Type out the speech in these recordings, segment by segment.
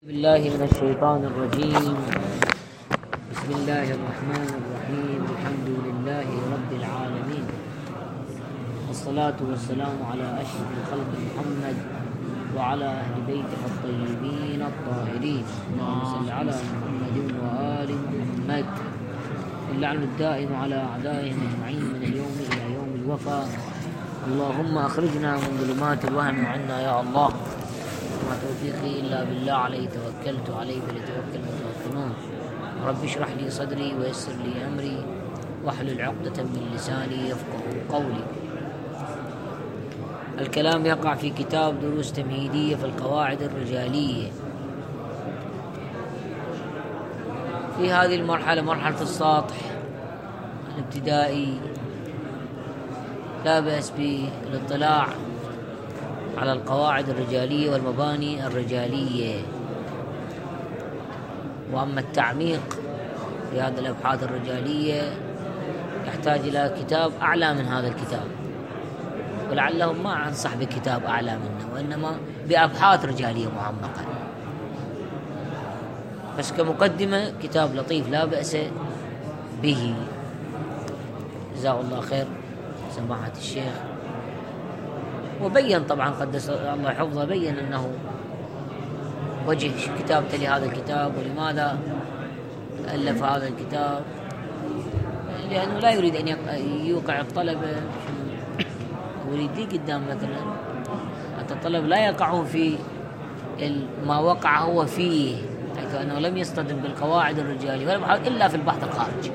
بالله من الشيطان الرجيم. بسم الله الرحمن الرحيم. الحمد لله رب العالمين، والصلاة والسلام على أشرف الخلق محمد وعلى أهل بيته الطيبين الطاهرين. اللهم صل على محمد وآل محمد. اللعن الدائم على أعدائهم أجمعين من اليوم إلى يوم الوفاء. اللهم أخرجنا من ظلمات الوهم عنا يا الله. ما توفيقي إلا بالله، عليه توكلت عليه فليتوكل المتوكلون. رب اشرح لي صدري ويسر لي أمري واحلل عقدة من لساني يفقه قولي. الكلام يقع في كتاب دروس تمهيدية في القواعد الرجالية. في هذه المرحلة، مرحلة السطح الابتدائي، لا بأس بالاطلاع على القواعد الرجالية والمباني الرجالية. وأما التعميق في هذه الأبحاث الرجالية يحتاج إلى كتاب أعلى من هذا الكتاب، ولعلهم ما أنصح بكتاب أعلى منه، وإنما بأبحاث رجالية معمقة. بس كمقدمة كتاب لطيف لا بأس به. جزاه الله خير سماحة الشيخ. وبين طبعا قدس الله حفظه، بين أنه وجه كتابته لهذا الكتاب ولماذا ألف هذا الكتاب، لأنه لا يريد أن يوقع الطلبة. يريد لي قدام مثلا حتى الطلبة لا يقعوا في ما وقع هو فيه، حيث أنه لم يصطدم بالقواعد الرجالية إلا في البحث الخارجي،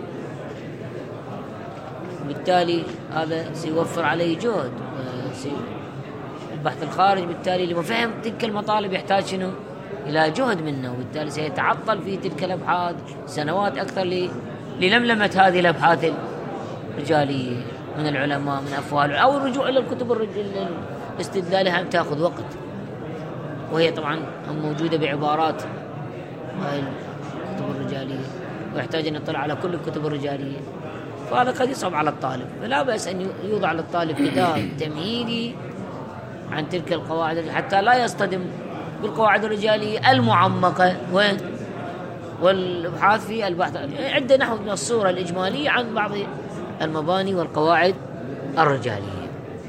وبالتالي هذا سيوفر عليه جهد. البحث الخارجي بالتالي لما فهم تلك المطالب يحتاج شنو؟ إلى جهد منه، وبالتالي سيتعطل في تلك الأبحاث سنوات أكثر للملمة هذه الأبحاث الرجالية من العلماء، من أفواه، أو الرجوع إلى الكتب استدلالها تأخذ وقت، وهي طبعا موجودة بعبارات هاي الكتب الرجالية، ويحتاج أن يطلع على كل الكتب الرجالية، فهذا قد يصعب على الطالب. فلا بأس أن يوضع للطالب كتاب تمهيدي عن تلك القواعد حتى لا يصطدم بالقواعد الرجالية المعمقة والابحاث في البحث. عندنا نحو من الصورة الإجمالية عن بعض المباني والقواعد الرجالية.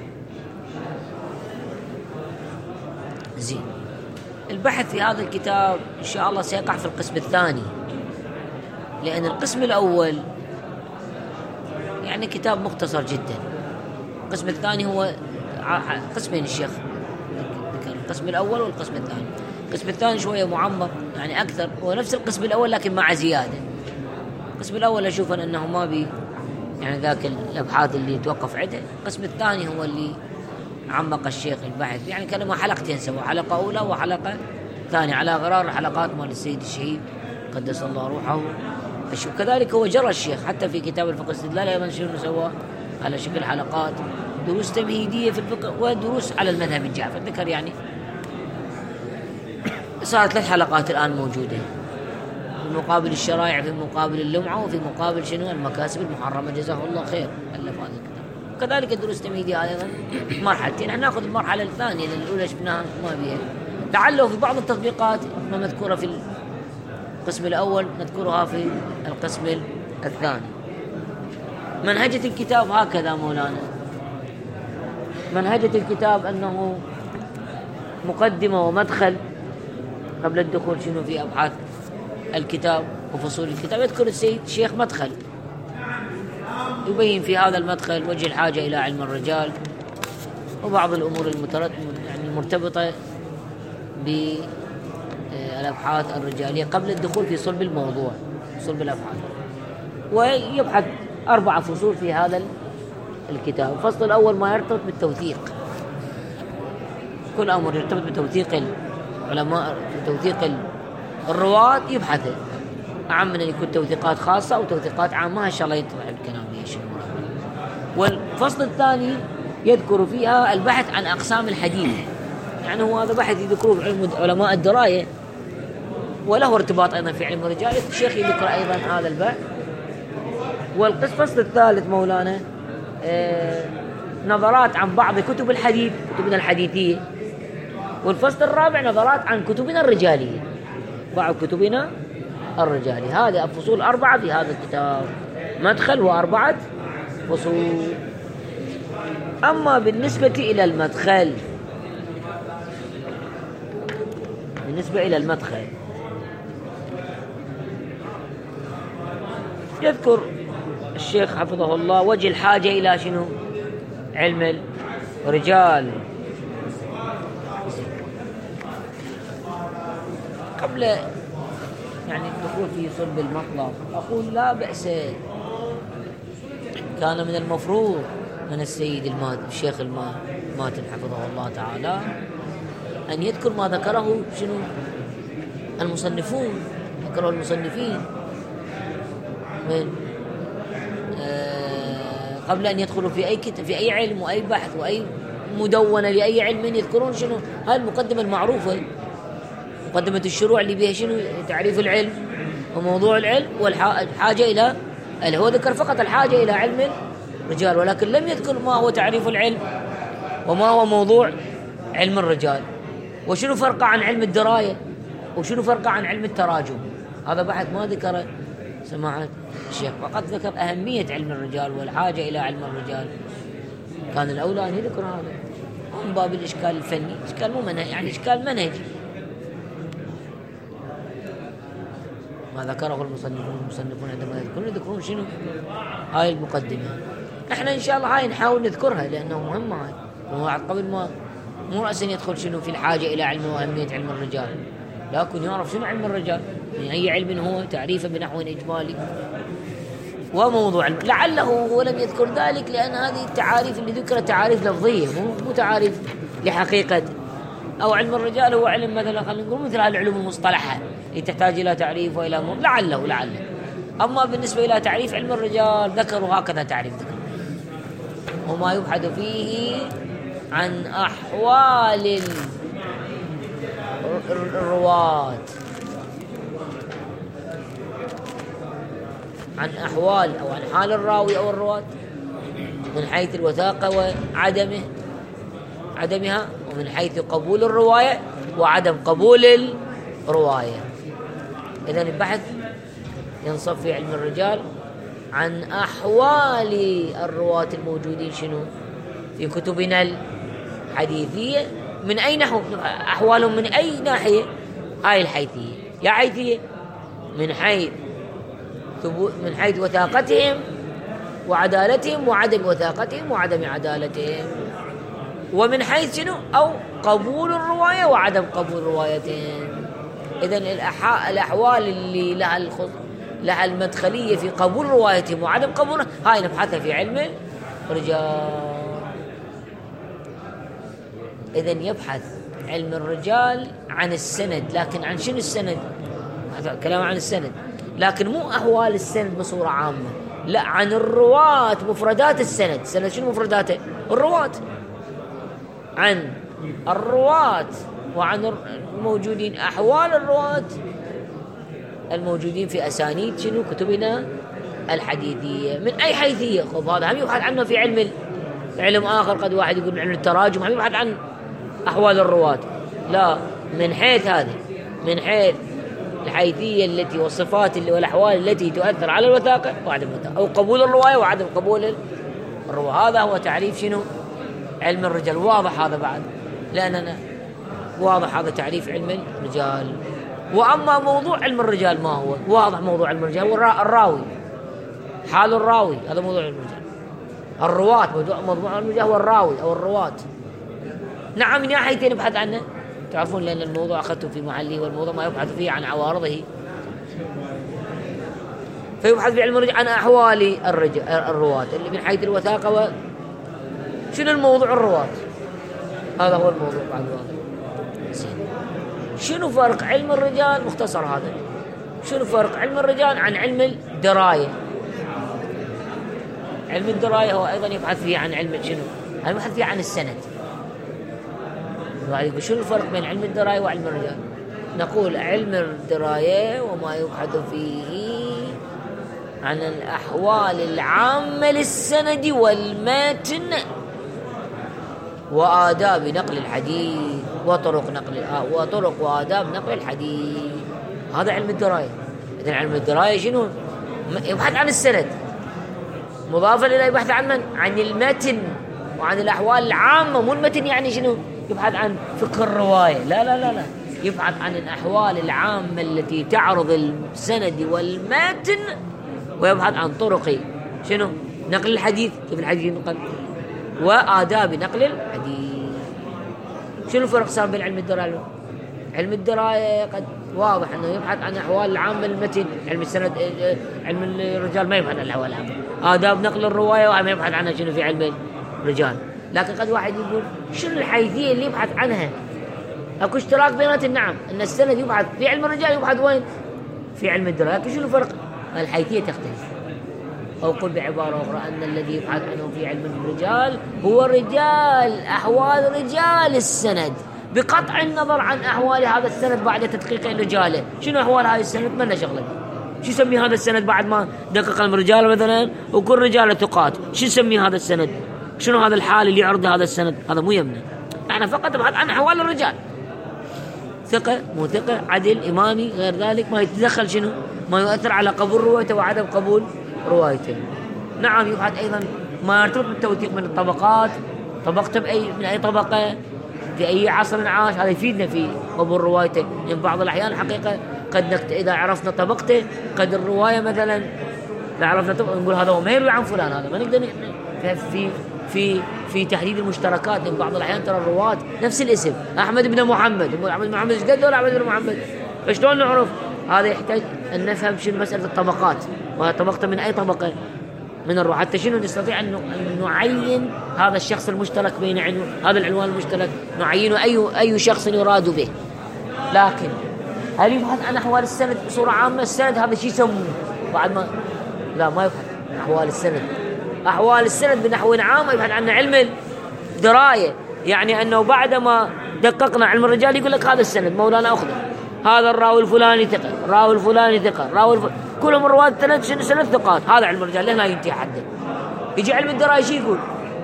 زين، البحث في هذا الكتاب إن شاء الله سيقع في القسم الثاني، لأن القسم الأول يعني كتاب مختصر جدا. القسم الثاني هو قسمين الشيخ ذكر، القسم الأول والقسم الثاني. القسم الثاني شوية معمق يعني أكثر، هو نفس القسم الأول لكن مع زيادة. القسم الأول أشوف أنه ما بي يعني ذاك الأبحاث اللي يتوقف عندها. القسم الثاني هو اللي عمق الشيخ البحث، يعني كانوا حلقتين سوا، حلقة أولى وحلقة ثانية على غرار الحلقات مال السيد الشهيد قدس الله روحه. وكذلك هو جرى الشيخ حتى في كتاب الفقه الاستدلال أيضا شنو سوى على شكل حلقات، دروس تمهيدية في الفقه ودروس على المذهب الجعفر. ذكر يعني صارت 3 حلقات الآن موجودة، في مقابل الشرائع، في مقابل اللمعة، وفي مقابل شنو المكاسب المحرمة. جزاه الله خير ألف هذا الكتاب. وكذلك الدروس التمهيدية أيضا مرحلتين. احنا ناخذ المرحلة الثانية لأن الأولى شفناها ما بيها، لعله في بعض التطبيقات ما مذكورة في القسم الأول نذكرها في القسم الثاني. منهجة الكتاب هكذا مولانا. منهجة الكتاب أنه مقدمة ومدخل قبل الدخول شنو في أبحاث الكتاب وفصول الكتاب. يذكر السيد الشيخ مدخل يبين في هذا المدخل وجه الحاجة إلى علم الرجال وبعض الأمور المرتبطة بالأبحاث الرجالية قبل الدخول في صلب الموضوع، صلب الأبحاث. ويبحث 4 فصول في هذا الكتاب. الفصل الأول ما يرتبط بالتوثيق، كل أمر يرتبط بتوثيق العلماء، بتوثيق الرواة يبحثه، أعم من أن يكون توثيقات خاصة أو توثيقات عامة. إن شاء الله يطلع الكلام بيش. والفصل الثاني يذكر فيها البحث عن أقسام الحديث، يعني هو هذا بحث يذكره علم علماء الدراية وله ارتباط أيضا في علم الرجال. الشيخ يذكر أيضا هذا البحث. والفصل الثالث مولانا نظرات عن بعض كتب الحديث، كتبنا الحديثية. والفصل الرابع نظرات عن كتبنا الرجالية. بعض كتبنا الرجالي. هذه الفصول 4 في هذا الكتاب، مدخل و4 فصول. أما بالنسبة إلى المدخل، يذكر الشيخ حفظه الله وجه الحاجة إلى شنو؟ علم الرجال. قبل يعني الدخول في صلب المطلب أقول لا بأس، كان من المفروض من السيد الشيخ الماتن حفظه الله تعالى أن يذكر ما ذكره شنو المصنفين من قبل أن يدخلوا في أي كتاب، في أي علم وأي بحث وأي مدونة لأي علم، يذكرون شنو هاي المقدمة المعروفة، مقدمة الشروع اللي بها شنو تعريف العلم وموضوع العلم والحاجة إلى، اللي هو ذكر فقط الحاجة إلى علم الرجال، ولكن لم يذكر ما هو تعريف العلم وما هو موضوع علم الرجال، وشنو فرقه عن علم الدراية، وشنو فرقه عن علم التراجم. هذا بحث ما ذكره سماحة الشيخ، فقط ذكر أهمية علم الرجال والحاجة إلى علم الرجال. كان الأولى أن يذكر هذا من باب الإشكال الفني، إشكال مو منهج، يعني إشكال منهجي. ما ذكره المصنفون عندما يذكرون شنو هاي المقدمة. احنا إن شاء الله هاي نحاول نذكرها لأنه مهمة هاي، وواحد قبل ما مو رأسا يدخل شنو في الحاجة إلى علم وأهمية علم الرجال، لكن يعرف شنو علم الرجال، من أي علم هو، تعريفه بنحو إجمالي وموضوع علم. لعله هو لم يذكر ذلك لأن هذه التعاريف اللي ذكرت تعاريف لفظية مو تعاريف لحقيقة. أو علم الرجال هو علم مثلا خلينا نقول مثل العلوم المصطلحة اللي تحتاج إلى تعريف وإلى لعله. أما بالنسبة إلى تعريف علم الرجال ذكروا هكذا تعريف ذكر: وما يبحث فيه عن أحوال الرواة، عن أحوال أو عن حال الراوي أو الرواة من حيث الوثاقة وعدمها، ومن حيث قبول الرواية وعدم قبول الرواية. إذن البحث ينصب في علم الرجال عن أحوال الرواة الموجودين شنو في كتبنا الحديثية، من أي نحو، أحوالهم من أي ناحية، هاي الحيثية يا حيثية من حيث وثاقتهم وعدالتهم وعدم وثاقتهم وعدم عدالتهم، ومن حيث شنو أو قبول الرواية وعدم قبول روايتهم. إذن الأحوال اللي لها المدخلية في قبول روايتهم وعدم قبولها هاي نبحثها في علم الرجال. إذن يبحث علم الرجال عن السند، لكن عن شنو السند؟ هذا كلام عن السند، لكن مو أحوال السند بصورة عامة، لا، عن الرواة، مفردات السند. السند شنو مفرداته؟ الرواة، عن الرواة وعن الموجودين، أحوال الرواة الموجودين في أسانيد شنو كتبنا الحديثية من أي حيثية. خب هذا هم يبحث عنه في علم آخر، قد واحد يقول علم التراجم هم يبحث عن أحوال الرواة، لا، من حيث هذه، من حيث الحيثية التي والصفات والأحوال التي تؤثر على الوثاقة وعدم الوثاقة، أو قبول الرواية وعدم قبول الرواية. هذا هو تعريف شنو علم الرجال. واضح هذا بعد، لأننا واضح هذا تعريف علم الرجال. وأما موضوع علم الرجال ما هو واضح؟ موضوع علم الرجال الراوي، حال الراوي، هذا موضوع علم الرجال. الرواة، موضوع علم الرجال هو الراوي أو الرواة. نعم، من ناحيتين نبحث عنه، تعرفون، لأن الموضوع أخذته في محله، والموضوع ما يبحث فيه عن عوارضه، فيبحث في علم الرجال عن أحوال الرواة اللي من حيث الوثاقة شنو الموضوع الرواة. هذا هو الموضوع بعد واضح. شنو فرق علم الرجال؟ مختصر هذا، شنو فرق علم الرجال عن علم الدراية؟ علم الدراية هو أيضا يبحث فيه عن علم شنو؟ يبحث فيه عن السند. شنو الفرق بين علم الدراية وعلم الرجال؟ نقول علم الدراية وما يبحث فيه عن الأحوال العامة للسند والمتن وآداب نقل الحديث وطرق وآداب نقل الحديث. هذا علم الدراية. إذن علم الدراية شنو؟ يبحث عن السند، مضافا إلى يبحث عن من؟ عن المتن وعن الأحوال العامة. مو المتن يعني شنو؟ يبحث عن فقه الرواية، لا لا لا لا، يبحث عن الأحوال العامة التي تعرض السند والمتن، ويبحث عن طرق شنو؟ نقل الحديث، كيف الحديث ينقل، وآداب نقل الحديث. شنو الفرق صار بين علم الدراية؟ علم الدراية قد واضح أنه يبحث عن أحوال العامة المتن، علم السند، علم الرجال ما يبحث عن الأحوال العامة. آداب نقل الرواية وما يبحث عنها شنو في علم الرجال. لكن قد واحد يقول شنو الحيثية اللي يبحث عنها؟ اكو اشتراك بيناتهم، نعم، ان السند يبحث في علم الرجال، يبحث وين؟ في علم الدراية. لكن شنو الفرق؟ الحيثية تختلف. أو قل بعبارة أخرى أن الذي يبحث عنه في علم الرجال هو رجال، أحوال رجال السند، بقطع النظر عن أحوال هذا السند بعد تدقيق رجاله. شنو أحوال هذا السند؟ ما لنا شغله. شو يسمي هذا السند بعد ما دقق الرجال مثلا وكل رجاله ثقات؟ شو يسمي هذا السند؟ شنو هذا الحال اللي يعرض هذا السند؟ هذا مو يمنا. احنا فقط نبحث عن أحوال الرجال، ثقة مو ثقة، عدل، إمامي، غير ذلك، ما يتدخل شنو؟ ما يؤثر على قبول روايته وعدم قبول روايته. نعم، يبحث أيضا ما يرتبط بالتوثيق من الطبقات، طبقته من أي طبقة، في أي عصر عاش، هذا يفيدنا في قبول روايته. يعني بعض الأحيان الحقيقة قد إذا عرفنا طبقته قد الرواية مثلا لا عرفنا طبقته نقول هذا هو ما يروي عن فلان، هذا ما نقدر في تحديد المشتركات. لأن بعض الأحيان ترى الرواة نفس الاسم، أحمد بن محمد، نقول أحمد بن محمد ايش قد ولا أحمد بن محمد، فشلون نعرف؟ هذا يحتاج أن نفهم شنو مسألة الطبقات، وطبقته من أي طبقة من الروح، حتى شنو نستطيع أن نعين هذا الشخص المشترك بين هذا العنوان المشترك، نعينه أي شخص يراد به. لكن هل يبحث عن أحوال السند بصورة عامة؟ السند هذا شيء يسموه بعد ما لا، ما يبحث عن أحوال السند. أحوال السند بنحو عام يبحث عنه علم الدراية. يعني أنه بعدما دققنا علم الرجال يقول لك هذا السند مولانا أخذه، هذا الراوي الفلاني ثقة، الراوي الفلاني ثقة، كلهم الرواة سند ثقات، هذا علم الرجال لا ينتهي حده. يجي علم الدراية شو يقول؟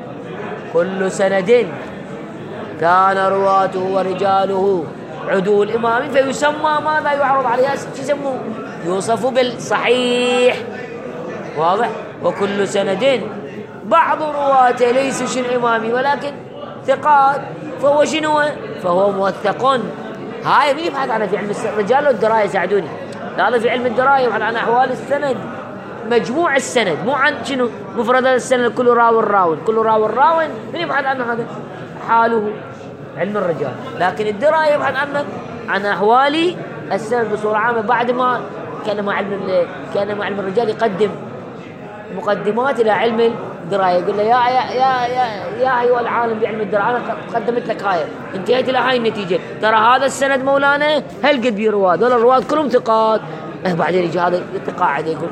كل سند كان رواته ورجاله عدول إمام فيسمى ماذا يعرض عليه؟ شو يسموه؟ يوصف بالصحيح، واضح؟ وكل سند بعض رواته ليس شن إمامي ولكن ثقات، فهو شنو؟ فهو موثق. هاي مين يبحث عنها في علم الرجال والدراية؟ ساعدوني. هذا في علم الدراية يبحث عن أحوال السند، مجموع السند، مو عن شنو مفردات السند، كل راو كل راو مين يبحث عنه؟ هذا حاله علم الرجال. لكن الدراية يبحث عن أحوال السند بصورة عامة. بعد ما كان مع علم الرجال يقدم مقدمات إلى علم الدراية، يقول له يا أيها العالم بعلم الدراية، أنا قدمت لك هاي، انتهيت إلى هاي النتيجة، ترى هذا السند مولانا هل قد بيرواد؟ دول الرواة كلهم ثقات. بعدين يجي هذا يتقاعد يقول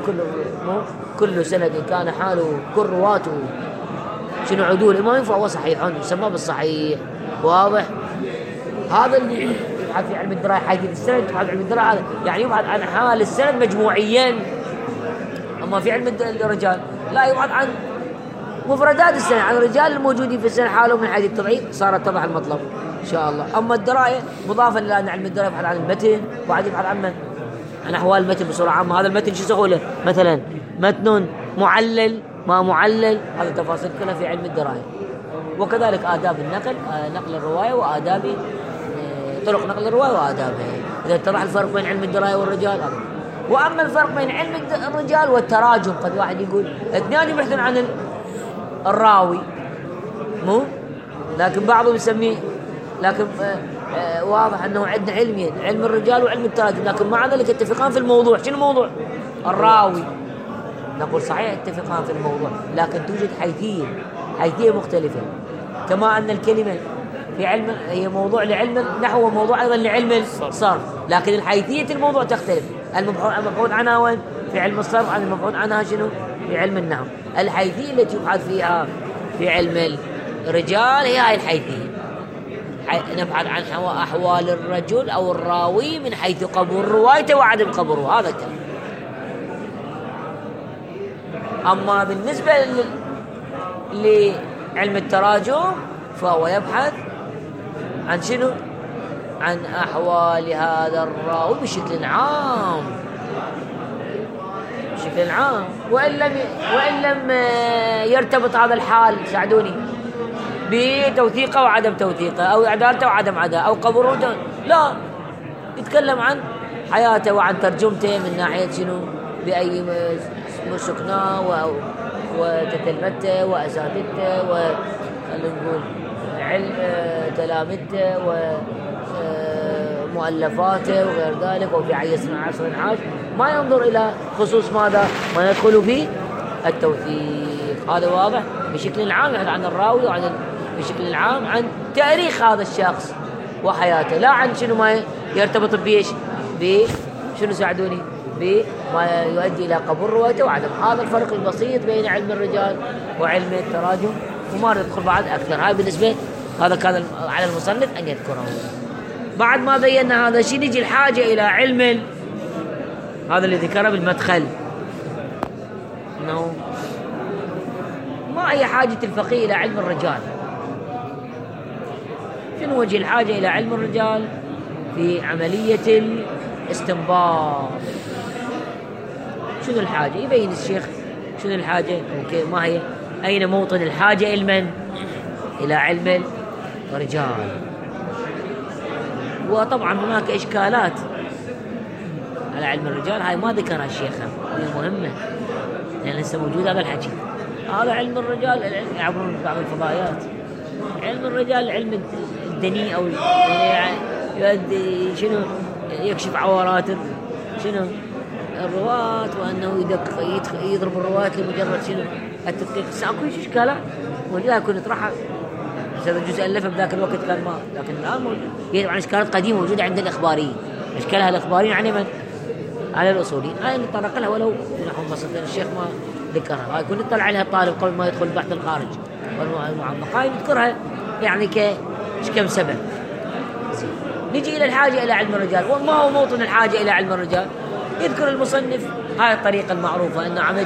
كل سند كان حاله كل رواته شنو عدول إمام فهو صحيح، يسمى بالصحيح، واضح؟ هذا اللي يبحث في علم الدراية، حيث السند يبحث علم الدراية هذا يعني يبحث عن حال السند مجموعيا. أما في علم الرجال لا، يبحث عن مفردات السند، عن الرجال الموجودين في السند حالهم من حيث التضعيف، صار اتضح المطلب إن شاء الله. أما الدراية مضافا إلى أن علم الدراية يبحث عن المتن، وبعد يبحث عن أحوال المتن بصورة عامة. هذا المتن شو سهوله؟ مثلا متن معلل ما معلل، هذه تفاصيل كلها في علم الدراية. وكذلك آداب النقل، نقل الرواية، وآداب طرق نقل الرواية وآدابها. إذا اتضح الفرق بين علم الدراية والرجال. وأما الفرق بين علم الرجال والتراجم، قد واحد يقول اثنين يبحثون عن الراوي، مو لكن بعضهم يسميه، لكن واضح أنه عندنا علمين، علم الرجال وعلم التراجم، لكن مع ذلك اتفقان في الموضوع. شنو الموضوع؟ الراوي. نقول صحيح اتفقان في الموضوع، لكن توجد حيثية مختلفة. كما أن الكلمة في علم هي موضوع لعلم النحو وموضوع أيضا لعلم الصرف، لكن الحيثية الموضوع تختلف. المبحوث عنها وين؟ في علم الصرف، عن المبحوث عنها شنو؟ في علم النحو. الحيثية التي يبحث فيها في علم الرجال هي هاي الحيثية، نبحث عن أحوال الرجل أو الراوي من حيث قبول روايته وعدم قبوله، هذا كلام. أما بالنسبة لعلم التراجم فهو يبحث عن شنو؟ عن أحوال هذا الراوي بشكل عام، بشكل عام، وإن لم يرتبط هذا الحال ساعدوني بتوثيقه وعدم توثيقه، أو عدالته وعدم عدالته، أو قبره، لا، يتكلم عن حياته وعن ترجمته من ناحية شنو، بأي سكناه وتتلمته وأساتذته ونقول علم تلامذته ومؤلفاته وغير ذلك، وفي أي عصر عاش، ما ينظر إلى خصوص ماذا ما يدخل في التوثيق. هذا واضح بشكل عام عن الراوي، وعن بشكل عام عن تاريخ هذا الشخص وحياته، لا عن شنو ما يرتبط بيش بشنو ساعدوني بما يؤدي إلى قبول روايته وعدم. هذا الفرق البسيط بين علم الرجال وعلم التراجم، وما ندخل بعد أكثر. هاي بالنسبة، هذا كان على المصنف أن يذكره. بعد ما بينا هذا الشيء نجي الحاجة إلى علم هذا اللي ذكره بالمدخل، أنه ما هي حاجة الفقيه إلى علم الرجال؟ شنو وجه الحاجة إلى علم الرجال في عملية الاستنباط؟ شنو الحاجة؟ يبين الشيخ شنو الحاجة، ما هي، أين موطن الحاجة إلى علم الرجال. وطبعا هناك إشكالات على علم الرجال، هاي ما ذكرها الشيخ، وهي مهمة لأن لسه موجود هذا الحكي. هذا علم الرجال، يعبرون بعض الفضائيات، علم الرجال العلم الدنيء، أو يعني شنو يكشف عورات شنو الرواة، وأنه يضرب الرواة لمجرد شنو التدقيق. سأكون إشكالات موجودة، كنت نطرحها. هذا الجزء ألفه بذاك الوقت كان ما، لكن الآن موجود. هي طبعا إشكالات قديمة موجودة عند الإخباريين، إشكالها الإخباريين يعني من؟ على الأصوليين. هاي نتطرق لها ولو نحن بسيط، الشيخ ما ذكرها. هاي كنت نطلع عليها الطالب قبل ما يدخل البحث الخارج والمعمق، هاي نذكرها يعني كم سبب. نجي إلى الحاجة إلى علم الرجال. وما هو موطن الحاجة إلى علم الرجال؟ يذكر المصنف هاي الطريقة المعروفة، أن عملية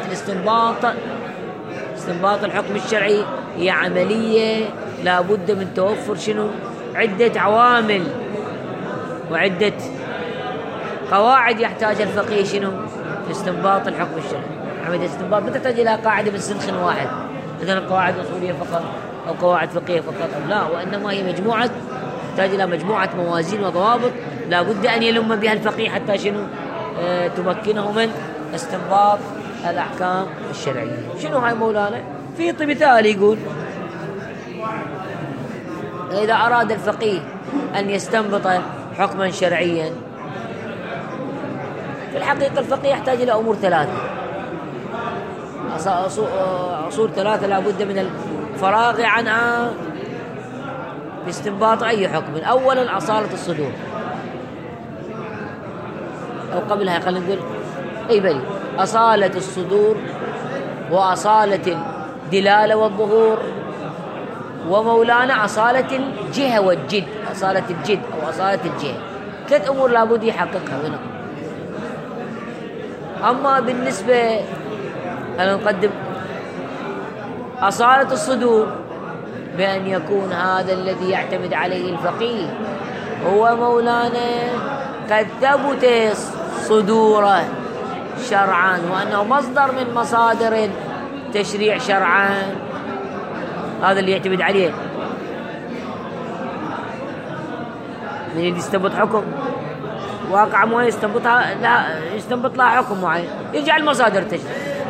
استنباط الحكم الشرعي هي عملية لا بد من توفر شنو؟ عدة عوامل وعدة قواعد يحتاج الفقيه شنو؟ في استنباط الحكم الشرعي. عملية الاستنباط ما تحتاج إلى قاعدة من سنخ واحد، مثلا قواعد أصولية فقط أو قواعد فقهية فقط، لا، وإنما هي مجموعة، تحتاج إلى مجموعة موازين وضوابط لا بد أن يلم بها الفقيه حتى شنو؟ تمكنه من استنباط الأحكام الشرعية. شنو هاي مولانا؟ في مثال يقول: إذا أراد الفقيه أن يستنبط حكما شرعيا، في الحقيقة الفقيه يحتاج إلى أمور ثلاثة، أصول ثلاثة لا بد من الفراغ عنها باستنباط أي حكم. أولا أصالة الصدور، أو قبلها خلينا نقول بلي أصالة الصدور، وأصالة الدلالة والظهور، ومولانا أصالة الجهة والجد، أصالة الجد أو أصالة الجهة. 3 أمور لابد يحققها هنا. أما بالنسبة نقدم أصالة الصدور، بأن يكون هذا الذي يعتمد عليه الفقيه هو مولانا قد ثبت صدوره شرعا، وأنه مصدر من مصادر تشريع شرعا، هذا اللي يعتمد عليه. من اللي يستنبط حكم واقع معين يستنبط لها حكم معين، يرجع المصادر تشريع،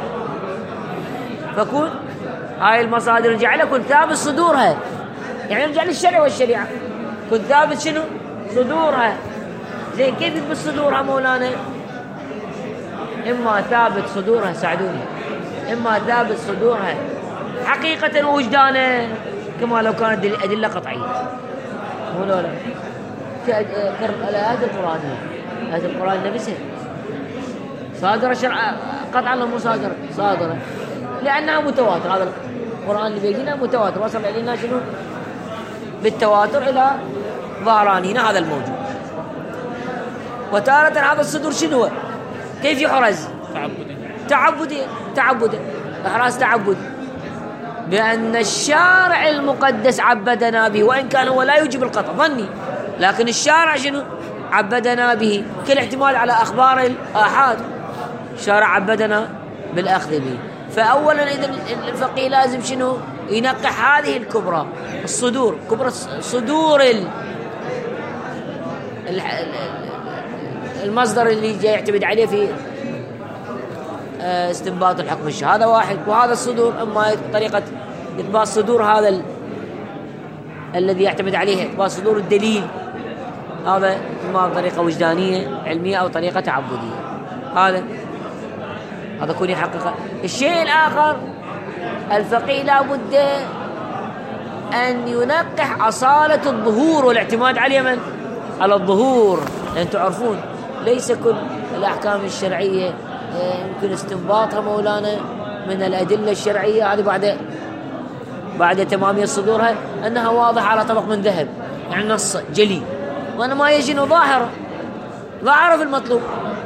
فكون هاي المصادر يرجع لها، كن ثابت صدورها، يعني يرجع للشرع والشريعة، كن ثابت شنو؟ صدورها. زي كيف يثبت صدورها مولانا؟ إما ثابت صدورها، ساعدوني، إما ثابت صدورها حقيقة ووجدانا، كما لو كانت أدلة قطعية. مولانا الآيات القرآنية، آيات القرآن نفسها صادرة شرع قطعا، لهم صادرة لأنها متواتر. هذا القرآن اللي بيجينا متواتر، وصل إلينا شنو؟ بالتواتر إلى ظهرانينا هذا الموجود. وتارة هذا الصدور شنو؟ كيف يحرز؟ تعبدي إحراز تعبدي، بأن الشارع المقدس عبدنا به، وإن كان هو لا يوجب القطع، ظني لكن الشارع شنو عبدنا به؟ كل احتمال على أخبار الآحاد، الشارع عبدنا بالأخذ به. فأولا إذا الفقيه لازم شنو ينقح هذه الكبرى، الصدور، كبرى صدور المصدر اللي جاي يعتمد عليه في استنباط الحكم الشرعي، هذا واحد. وهذا الصدور اما طريقه اثبات صدور هذا الذي يعتمد عليه اثبات صدور الدليل، هذا اما بطريقه وجدانيه علميه او طريقه تعبديه، هذا يكون يحقق. الشيء الاخر الفقيه لا بد ان ينقح اصاله الظهور والاعتماد على من؟ على الظهور، لان تعرفون ليس كل الاحكام الشرعيه يمكن استنباطها مولانا من الأدلة الشرعية هذه بعد تمامية صدورها أنها واضحة على طبق من ذهب، يعني نص جلي، وأنا ما يجي ظاهرة في المطلوب.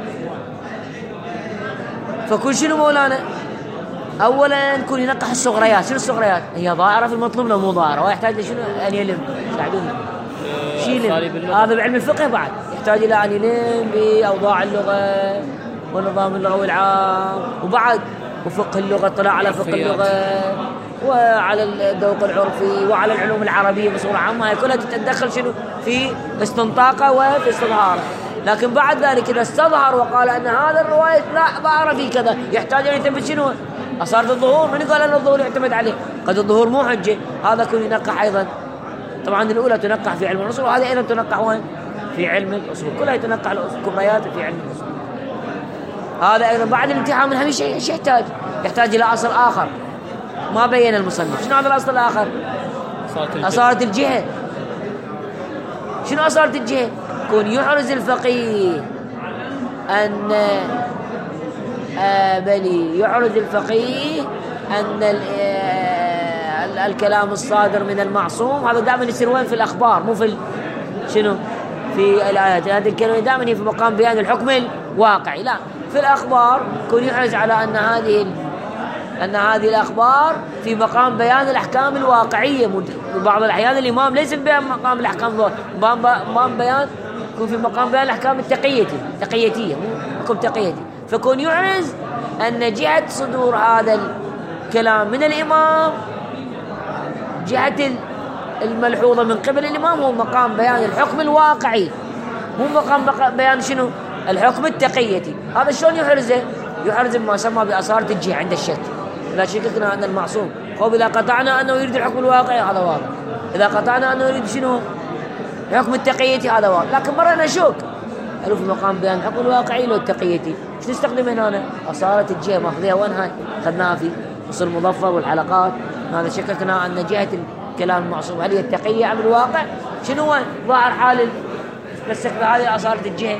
فكل شنو مولانا أولا نكون ينقح الصغريات. شنو الصغريات؟ هي ظاهرة في المطلوب لو مو ظاهرة، ويحتاج لشنو أن يلم. ساعدوني شيء هذا بعلم الفقه بعد يحتاج إلى أن يلم بأوضاع اللغة والنظام اللغوي العام، وبعد وفقه اللغة، اطلاع على فقه اللغة وعلى الذوق العرفي وعلى العلوم العربية بصورة عامة، هي كلها تتدخل شنو في استنطاقه وفي استظهاره. لكن بعد ذلك إذا استظهر وقال أن هذا الرواية لا ظاهر في كذا، يحتاج أن يثبت شنو أصالة الظهور. من قال أن الظهور يعتمد عليه؟ قد الظهور مو حجة، هذا يكون ينقح أيضا. طبعا الأولى تنقح في علم الأصول، وهذه أيضا تنقح وين؟ في علم الأصول، كلها يتنقح الكبريات في علم الأصول. هذا أيضا بعد الانتهاء من هذا الشيء يحتاج إلى أصل آخر ما بين المصنف. شنو هذا الأصل الآخر؟ أصالة الجهة. شنو أصالة الجهة؟ يكون يحرز الفقيه أن الكلام الصادر من المعصوم هذا دائما يصير وين؟ في الأخبار، مو في شنو في الآيات. هذه الكلمة دائما هي في مقام بيان الحكم الواقعي، لا في الأخبار يكون يحرز على أن هذه الأخبار في مقام بيان الأحكام الواقعية. بعض الأحيان الإمام ليس في مقام الأحكام مقام بيان، يكون في مقام بيان الأحكام التقيتية مو حكم تقيتي. فكون يحرز أن جهة صدور هذا الكلام من الإمام، جهة الملحوظة من قبل الإمام هو مقام بيان الحكم الواقعي، مو مقام بيان شنو؟ الحكم التقيتي. هذا شلون يحرزه؟ يحرز ما سمى بأصالة الجهة عند الشك. إذا شككنا أن المعصوم خب إذا قطعنا أنه يريد الحكم الواقعي هذا واضح، إذا قطعنا أنه يريد شنو؟ الحكم التقيتي هذا واضح. لكن مرة نشك قالوا في مقام بيان الحكم الواقعي لو التقيتي، شو نستخدم هنا؟ أصالة الجهة. ماخذيها وين هاي؟ أخذناها في أصول المظفر والحلقات. هذا شككنا أن جهة الكلام المعصوم هل هي التقية أم الواقع؟ شنو هو ظاهر حال مسك بهذه أصالة الجهة؟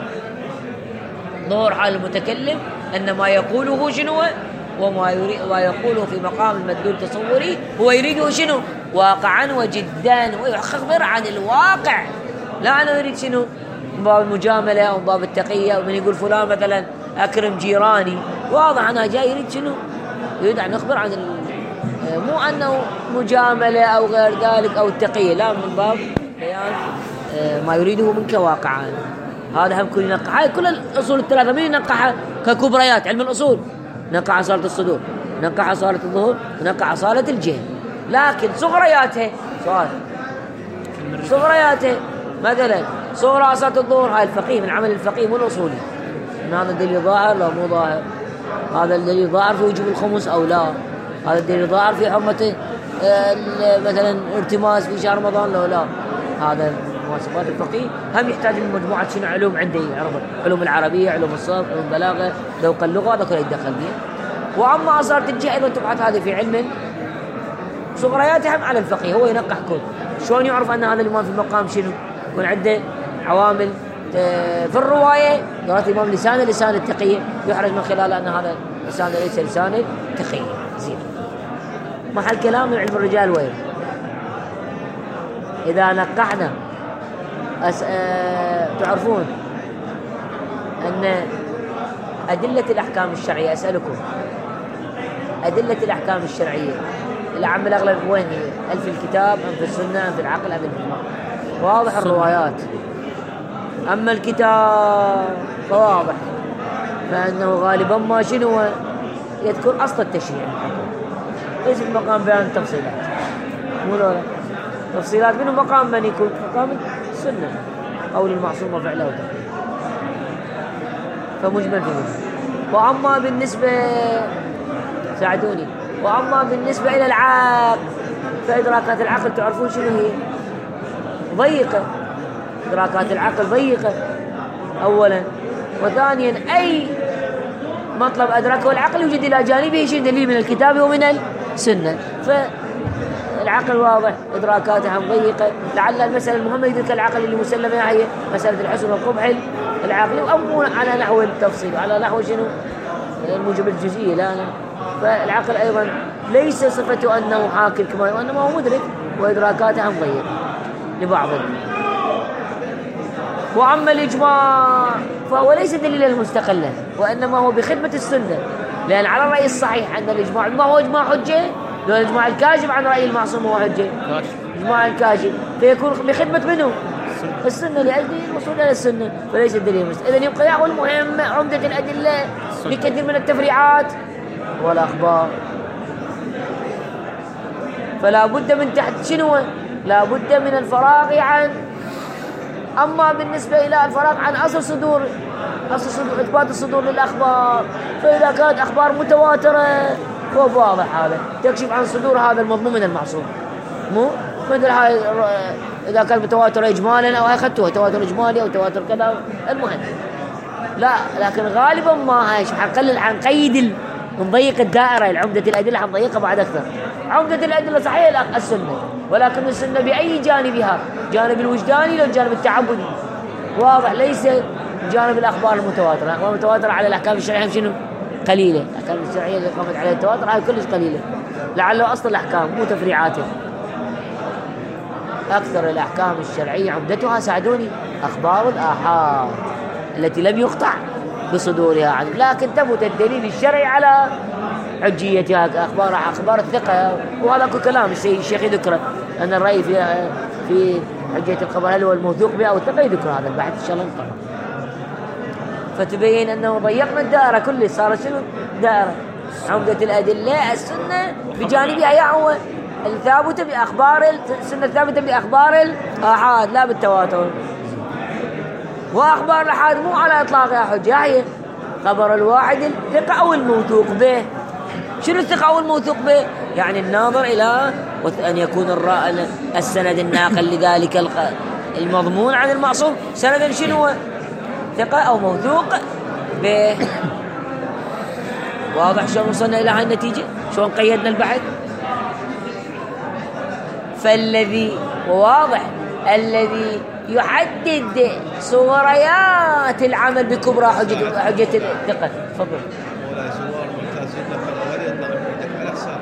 ظهور حال المتكلم أن ما يقوله شنو وما يقوله في مقام المدلول تصوري هو يريده شنو؟ واقعا وجدا، ويخبر عن الواقع، لا أنه يريد شنو؟ من باب المجاملة أو من باب التقية. ومن يقول فلان مثلا أكرم جيراني، واضح أنها جاي يريد شنو؟ يريد أن يخبر عن مو أنه مجاملة أو غير ذلك أو التقية، لا، من باب بيان ما يريده منك واقعا. هذا هم كل ينقح. هاي كل الأصول الثلاثة من ينقحها ككبريات علم الأصول، نقح أصالة الصدور، نقح أصالة الظهور، نقح أصالة الجهة. لكن صغرياتها مثلا صغرى أصالة الظهور، هاي الفقيه من عمل الفقيه مو الأصولي، إن هذا الدليل ظاهر لو مو ظاهر، هذا الدليل ظاهر في وجوب الخمس أو لا، هذا الدليل ظاهر في حرمة مثلا ارتماس في شهر رمضان لو لا. هذا مواصفات الفقيه هم يحتاج لمجموعة شنو علوم عنده يعرفها، علوم العربية، علوم الصرف، علوم البلاغة، ذوق اللغة، هذا كله يتدخل فيه. وأما أصالة الجهة أيضا تبحث هذه في علم صغرياتها هم على الفقيه، هو ينقح كل. شلون يعرف أن هذا الإمام في مقام شنو؟ يكون عنده عوامل في الرواية قالت الإمام لسان التقية، يحرج من خلال أن هذا لسان ليس لسان التقية. زين، محل كلام من علم الرجال وين؟ إذا نقحنا تعرفون أن أدلة الأحكام الشرعية، أسألكم أدلة الأحكام الشرعية العام الأغلب وين هي؟ هل في الكتاب أم في السنة أم في العقل أم في الإجماع؟ واضح الروايات. أما الكتاب فواضح، فإنه غالبا ما شنو يذكر أصل التشريع، ليس في مقام بيان التفصيلات. مو لا تفصيلات منه مقام من يكون مقام السنة، قول المعصوم وفعله وتقريره، فمجمل في مجمل. وأما بالنسبة ساعدوني، وأما بالنسبة إلى العقل، فإدراكات العقل تعرفون شنو هي؟ ضيقة. إدراكات العقل ضيقة أولا، وثانيا أي مطلب أدركه العقل يوجد إلى جانبه شيء دليل من الكتاب ومن السنة، فالعقل واضح إدراكاتها ضيقة. لعل المسألة المهمة يدرك العقل اللي مسلمة هي مسألة الحسن والقبح العقلي، أو على نحو التفصيل، على نحو شنو الموجب الجزئية. لا فالعقل أيضا ليس صفته أنه حاكم كما، وإنما هو مدرك وإدراكاتها ضيقة لبعضهم. وأما الإجماع فهو ليس دليلا مستقلا، وإنما هو بخدمة السنة، لأن على الرأي الصحيح أن الإجماع ما هو إجماع حجة، لأن الإجماع الكاشف عن رأي المعصوم هو حجة، إجماع الكاشف فيكون بخدمة منه السنة لأجل الوصول إلى السنة، فليس دليل مستقلا. إذن يبقى يأخذ المهم عمدة الأدلة بكثير من التفريعات والأخبار. فلا بد من تحت شنو؟ لا بد من الفراغ عن، أما بالنسبة إلى الفراغ عن أصل صدور إثبات الصدور للأخبار، فإذا كانت أخبار متواترة فهو واضح هذا تكشف عن صدور هذا المضمون من المعصوم، مو مثل هاي إذا كانت متواترة إجمالا، أو هاي أخذتوها تواتر إجمالي أو تواتر كذا، المهم لا. لكن غالبا ما هاي حنقلل، حنقيد، نضيق الدائرة، العمدة الأدلة حنضيقها بعد أكثر. عمدة الأدلة صحيح السنة، ولكن السنة بأي جانبها، جانب الوجداني لو جانب التعبدي واضح، ليس جانب الأخبار المتواترة. الأخبار المتواترة على الأحكام الشرعية شنو؟ قليلة. الأحكام الشرعية اللي قامت عليها التواتر هاي كلش قليلة، لعله أصل الأحكام مو تفريعاته. أكثر الأحكام الشرعية عمدتها ساعدوني أخبار الآحاد التي لم يقطع بصدورها عنه، لكن ثبت الدليل الشرعي على حجيتها، أخبار الثقة. وهذا كل كلام الشيخ يذكره، أن الرأي في حجية الخبر هل هو الموثوق به أو الثقة، يذكر هذا البحث إن شاء الله نقرأ. فتبين أنه ضيقنا الدائرة كلها، صار شنو دائرة عمدة الأدلة السنة بجانبها يعني الثابتة بأخبار السنة، الثابتة بأخبار الآحاد لا بالتواتر. وأخبار الآحاد مو على إطلاقها حجة، هي خبر الواحد الثقة أو الموثوق به. شنو الثقة أو الموثوق به؟ يعني الناظر إلى أن يكون السند الناقل لذلك المضمون عن المعصوم سندا شنو؟ ثقة أو موثوق به. واضح شلون وصلنا إلى هاي النتيجة؟ شلون قيدنا البحث؟ فالذي واضح الذي يحدد صوريات العمل بكبرى حجة الثقة. تفضل. مولاي زوار ممتازين لك الأول يطلع من عندك على حساب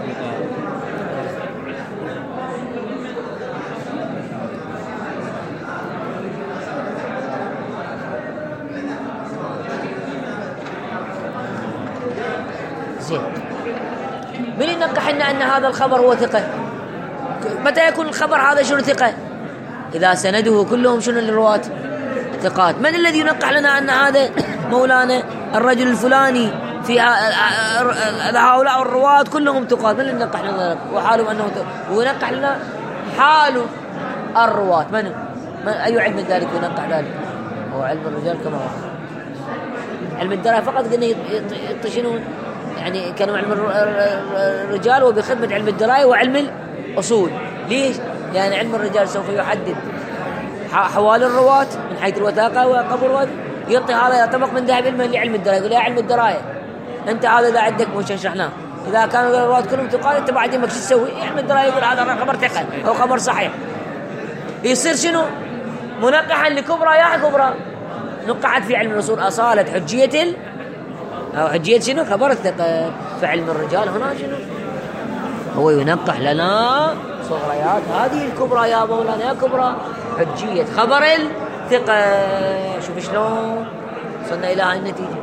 زين. من ينقح لنا أن هذا الخبر هو ثقة؟ متى يكون الخبر هذا شنو ثقة؟ إذا سنده كلهم شنو الرواة ثقات. من الذي ينقح لنا أن هذا مولانا الرجل الفلاني في هؤلاء الرواة كلهم ثقات؟ من الذي ينقح لنا وحالهم أنه وينقح لنا حال الرواة؟ من أي علم ذلك ينقح ذلك؟ هو علم الرجال كما هو علم الدراية فقط. قلنا يطشنون يعني كانوا علم الرجال وبخدمة علم الدراية وعلم الأصول. ليش؟ لأن علم الرجال سوف يحدد حوال الرواة من حيث الوثاقة وقبول الرواة، يعطي هذا يطبق من ذهب علمه لعلم الدراية، يقول يا علم الدراية أنت هذا إذا عندك مش شرحناه، إذا كانوا الرواة كلهم ثقات أنت بعدين ما تسوي؟ علم الدراية يقول هذا خبر ثقة أو خبر صحيح، يصير شنو؟ منقحا لكبرى يا كبرى. نقعت في علم الأصول أصالة حجية أو حجية شنو؟ خبر الثقة. فعلم الرجال هنا شنو؟ هو ينقح لنا صغريات هذه الكبرى يا مولانا يا كبرى حجية خبر الثقة. شوف شلون وصلنا إلى هاي النتيجة.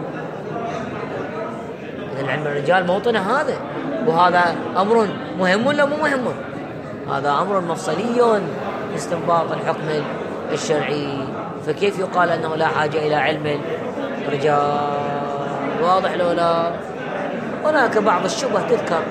إذن علم الرجال موطنه هذا، وهذا أمر مهم ولا مو مهم؟ هذا أمر مفصلي استنباط الحكم الشرعي، فكيف يقال أنه لا حاجة إلى علم الرجال؟ واضح لو لا؟ هناك بعض الشبه تذكر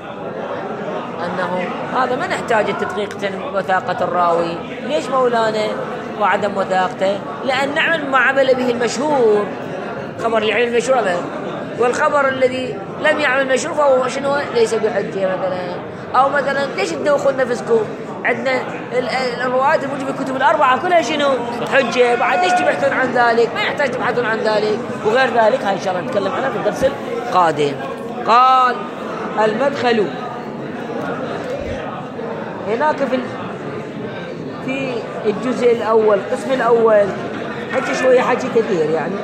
أنه هذا ما نحتاج التدقيق وثاقة الراوي. ليش مولانا وعدم وثاقته؟ لأن نعمل ما عمل به المشهور، خبر العلم المشهور هذا، والخبر الذي لم يعمل مشهور فهو شنو؟ ليس بحجة مثلا. أو مثلا ليش تدوخون نفسكم؟ عندنا الروايات الموجودة في الكتب الأربعة كلها شنو؟ حجة. بعد ليش تبحثون عن ذلك؟ ما يحتاج تبحثون عن ذلك. وغير ذلك هاي إن شاء الله نتكلم عنها في الدرس القادم. قال المدخل هناك في الجزء الأول، القسم الأول، حكي شوية، حكي كثير يعني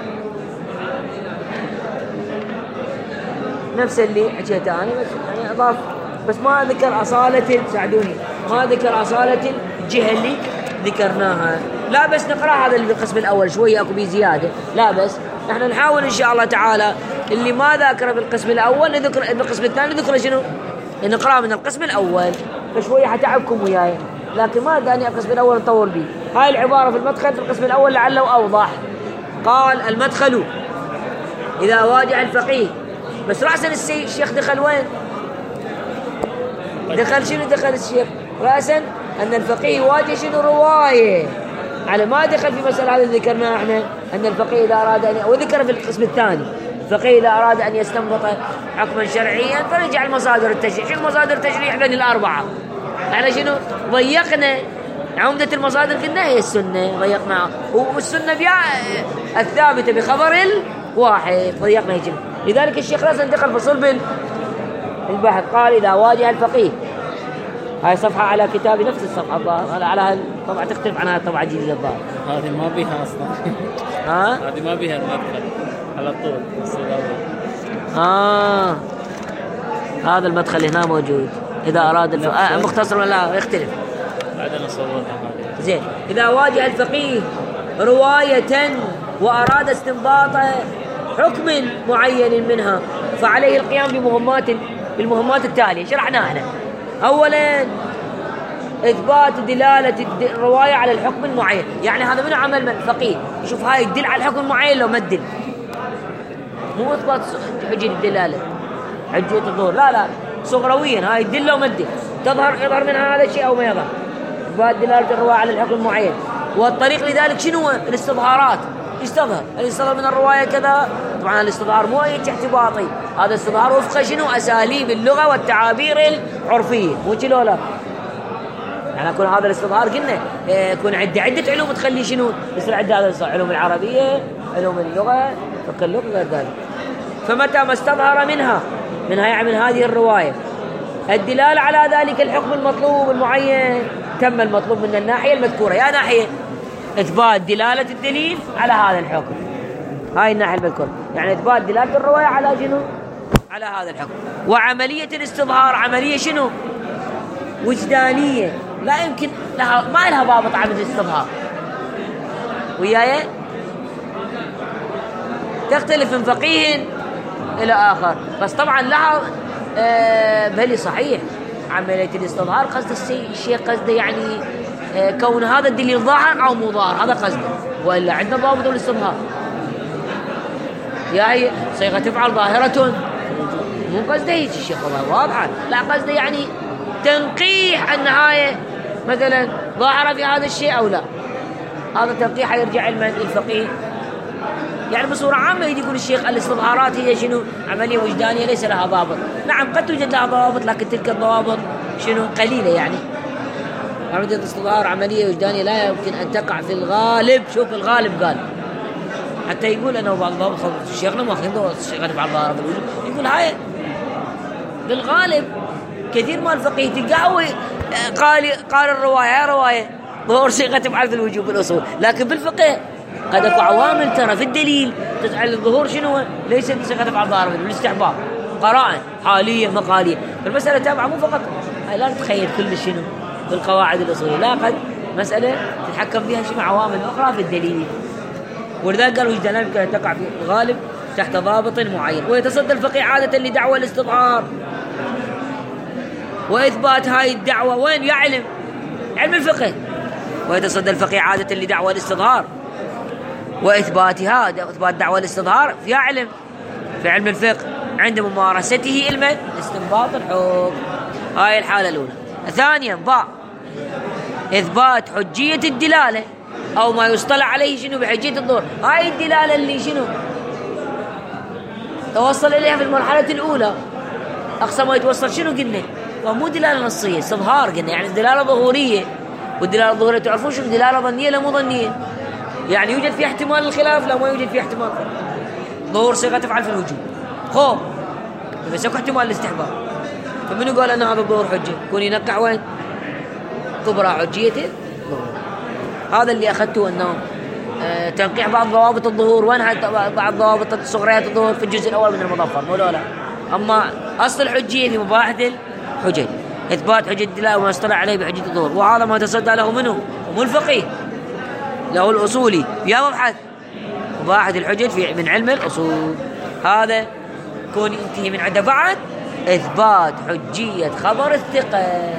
نفس اللي حكيته أنا، بس يعني أضاف، بس ما ذكر أصالة، ساعدوني، ما ذكر أصالة الجهة اللي ذكرناها. لا بس نقرأ هذا اللي بالقسم الأول شوية أكو بزيادة، لا بس نحن نحاول إن شاء الله تعالى اللي ما ذاكره بالقسم الأول نذكر بالقسم الثاني، نذكره شنو؟ نقرأ من القسم الأول، فشوية حتعبكم وياي، لكن ما داني القسم الأول نطول به. هاي العبارة في المدخل في القسم الأول لعله أوضح. قال المدخل إذا واجع الفقيه، بس رأسا الشيخ دخل وين؟ دخل شنو؟ دخل الشيخ رأسا أن الفقيه يواجه شنو؟ رواية، على ما دخل في مسألة هذا اللي ذكرناه احنا، أن الفقيه إذا أراد أن، وذكر في القسم الثاني، الفقيه إذا أراد أن يستنبط حكما شرعيا فرجع المصادر التشريع. شنو مصادر التشريع بين الأربعة؟ على شنو؟ ضيقنا عمدة المصادر قلنا هي السنة، ضيقنا، والسنة بها الثابتة بخبر الواحد، ضيقنا هيك. لذلك الشيخ رأسا دخل في صلب البحث. قال إذا واجه الفقيه، هاي صفحة على كتابي نفس الصفحة الظاهر، على طبعا تختلف عنها طبعا جديدة الظاهر، هذه ما بيها أصلا. هذه ما بيها المدخل على طول. هذا المدخل هنا موجود. إذا أراد مختصر ولا يختلف بعدين صورها زين. إذا واجه الفقيه رواية وأراد استنباط حكم معين منها فعليه القيام بالمهمات التالية شرحناها هنا. أولا إثبات دلالة الرواية على الحكم المعين، يعني هذا من عمل من الفقيه يشوف هاي تدل على الحكم المعين لو ما تدل، مو إثبات حجة الدلالة حجة الظهور، لا صغرويا هاي تدل لو ما تدل، يظهر منها هذا الشيء أو ما يظهر. إثبات دلالة الرواية على الحكم المعين، والطريق لذلك شنو؟ الاستظهارات. الاستظهار من الرواية كذا، طبعا الاستظهار مو أي اعتباطي، هذا الاستظهار وفق شنو؟ أساليب اللغة والتعابير العرفية، مو شلو لا. يعني يكون هذا الاستظهار قلنا يكون عدة علوم تخلي شنو؟ يصير عدة هذا علوم العربية، علوم اللغة، فك اللغة غير ذلك. فمتى ما استظهر منها يعني من هذه الرواية الدلالة على ذلك الحكم المطلوب المعين، تم المطلوب من الناحية المذكورة. يا ناحية إثبات دلالة الدليل على هذا الحكم، هاي الناحية المذكورة، يعني إثبات دلالة الرواية على شنو؟ على هذا الحكم. وعملية الاستظهار عملية شنو؟ وجدانية، لا يمكن لها، ما لها ضابط عملية الاستظهار وياي، تختلف من فقيه إلى آخر، بس طبعا لها بلي صحيح عملية الاستظهار قصد الشيء قصده يعني كون هذا الدليل ظاهر أو مو ظاهر، هذا قصده، وإلا عندنا ضابط الاستظهار. يا هي صيغة تفعل ظاهرة، مو قصده هيك الشيء والله واضحة، لا قصده يعني تنقيح النهاية مثلا ظاهرة في هذا الشيء أو لا. هذا تنقيح يرجع علما الفقيه، يعني بصورة عامة يقول الشيخ الاستظهارات هي شنو؟ عملية وجدانية ليس لها ضابط. نعم قد توجد لها ضوابط، لكن تلك الضوابط شنو؟ قليلة. يعني عملية الاستظهار عملية وجدانية لا يمكن أن تقع في الغالب. شوف الغالب قال حتى يقول أنه بعض الضوابط الشيخنا ما أخذ الشيخ بعض الضوابط يقول هاي بالغالب كثير ما الفقيه تلقاه قال الرواية رواية ظهور صيغة تفعل في الوجوب بالأصول، لكن بالفقه قد اكو عوامل ترى في الدليل تجعل الظهور شنو؟ ليس بصيغة تفعل ظاهرة بالاستحباب، قرائن حالية مقالية. فالمسألة تابعة مو فقط لا تتخيل كل شنو بالقواعد الأصولية، لا قد مسألة تتحكم فيها شنو عوامل أخرى في الدليل. ولذلك قالوا وجدانية يمكن أن تقع في الغالب تحت ضابط معين. ويتصدى الفقيه عادة لدعوى الاستظهار وإثبات هاي الدعوة وين؟ يعلم علم الفقه ويتصدى الفقيه عادة لدعوى الاستظهار وإثباتها. إثبات دعوى الاستظهار فيها علم، في علم الفقه عند ممارسته علما استنباط الحكم. هاي الحالة الأولى. ثانيا باء إثبات حجية الدلالة أو ما يصطلح عليه شنو بحجية الظهور. هاي الدلالة اللي شنو توصل إليها في المرحلة الأولى، أقصى ما يتوصل شنو قلنا؟ ومو دلالة نصية، استظهار قلنا، يعني دلالة ظهورية. والدلالة الظهورية تعرفون شنو؟ دلالة ظنية لا مو ظنية، يعني يوجد فيه احتمال الخلاف لا ما يوجد فيه احتمال. ظهور صيغة تفعل في الوجود خوف، بس اكو احتمال الاستحباب. فمنو قال أن هذا الظهور حجة؟ يكون ينقع وين؟ كبرى حجية الظهور. هذا اللي أخذته أنه تنقيح بعض ضوابط الظهور. وين بعض ضوابط صغريات الظهور؟ في الجزء الأول من المظفر، مو لا. أما أصل الحجية في مباحث الحجج، إثبات حجة الدلالة وما يصطلح عليه بحجة الظهور. وهذا ما تصدى له منه ومو الفقيه، له الأصولي يا مبحث مباحث الحجج في من علم الأصول. هذا كون ينتهي من عنده. بعد إثبات حجية خبر الثقة،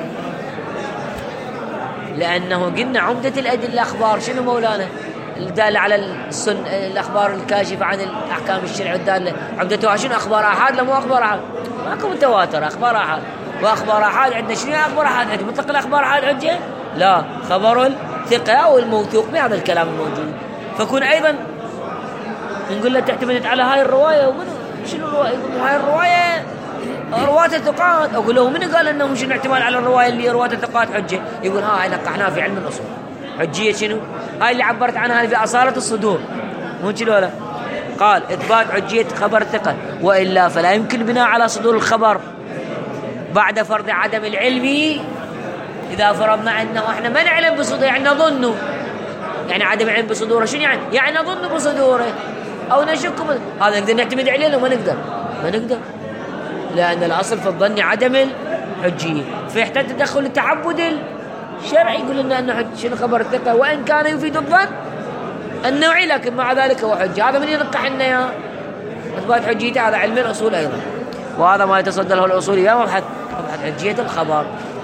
لأنه قلنا عمدة الأدلة الأخبار شنو مولانا؟ الدالة على الأخبار الكاشفة عن الأحكام الشرع الدالة عمدتها شنو؟ أخبار أحد لا مو أخبار أحد، ماكو متواتر أخبار أحد. وأخبار أحد عندنا شنو أخبار أحد؟ عندنا مطلق الأخبار أحد حجة؟ لا، خبر الثقة أو الموثوق بهذا الكلام الموجود. فكون أيضا نقول له تعتمدت على هاي الرواية، ومنو شنو الرواية؟ يقول هاي الرواية رواة الثقات. أقول له منو قال أنه شنو اعتماد على الرواية اللي رواة الثقات حجة؟ يقول هاي نقحناها في علم الأصول. حجية شنو؟ هاي اللي عبرت عنها في أصالة الصدور، مو شنو ولا؟ قال إثبات حجية خبر الثقة، وإلا فلا يمكن بناء على صدور الخبر بعد فرض عدم العلم. إذا فرضنا أنه إحنا ما نعلم بصدوره، يعني نظنه، يعني عدم العلم بصدوره شنو يعني؟ يعني نظن بصدوره أو نشك هذا نقدر نعتمد عليه لو ما نقدر؟ ما نقدر، لأن الأصل في الظن عدم الحجية. فيحتاج تدخل التعبد الشرعي يقول لنا أنه شنو خبر الثقة وإن كان يفيد الظن النوعي، لكن مع ذلك هو حجة. هذا من ينقح لنا يا إثبات حجيته، هذا علم الأصول أيضا. وهذا ما يتصدى له الأصولي يا مبحث حجية الخبر.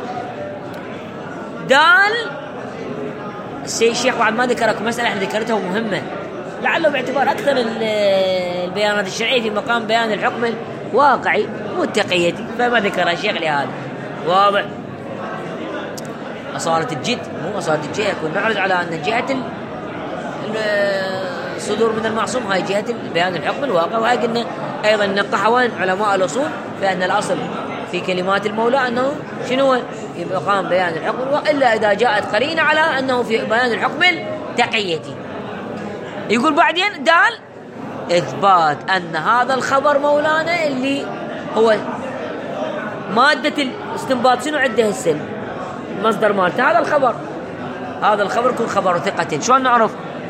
دال الشيخ بعد ما ذكركم مسألة احنا ذكرتها مهمة، لعله باعتبار أكثر البيانات الشرعية في مقام بيان الحكم الواقعي والتقيتي، فما ذكرها الشيخ لهذا. واضح؟ أصالة الجد مو أصالة الجهة، يكون نعرض على أن جهة الصدور من المعصوم هاي جهة بيان الحكم الواقع. وهاي قلنا أيضا نقح وين علماء الأصول فإن الأصل في كلمات المولى أنه شنو في مقام بيان الحكم الواقع، إلا إذا جاءت قرينة على أنه في بيان الحكم التقيتي. يقول بعدين دال إثبات أن هذا الخبر مولانا اللي هو مادة الاستنباط شنو عنده السلم المصدر مالته هذا الخبر يكون خبر ثقة. شلون نعرف؟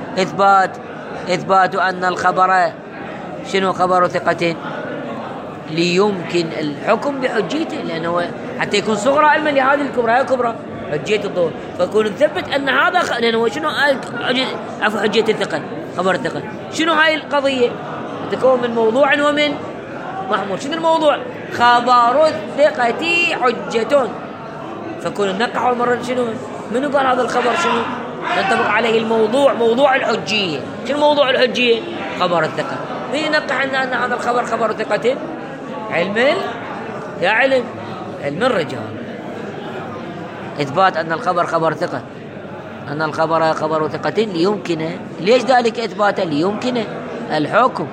إثبات أن الخبر شنو خبر ثقة ليمكن الحكم بحجيته، لأنه حتى يكون صغرى علما لهذه الكبرى هي كبرى حجية الظهور، فيكون نثبت أن هذا لأنه شنو عفوا حجية الثقة خبر الثقة. شنو هاي القضية؟ تكون من موضوع ومن محمول. شنو الموضوع؟ خبر الثقة حجة، فكون النقح والمرة شنو؟ منو قال هذا الخبر شنو؟ ينطبق عليه الموضوع، موضوع الحجية. شنو موضوع الحجية؟ خبر الثقة. من ينقح أن هذا الخبر خبر ثقة؟ علم الرجال. إثبات أن الخبر خبر ثقة، أن الخبر خبر ثقة ليمكن، ليش ذلك إثباته؟ ليمكن الحكم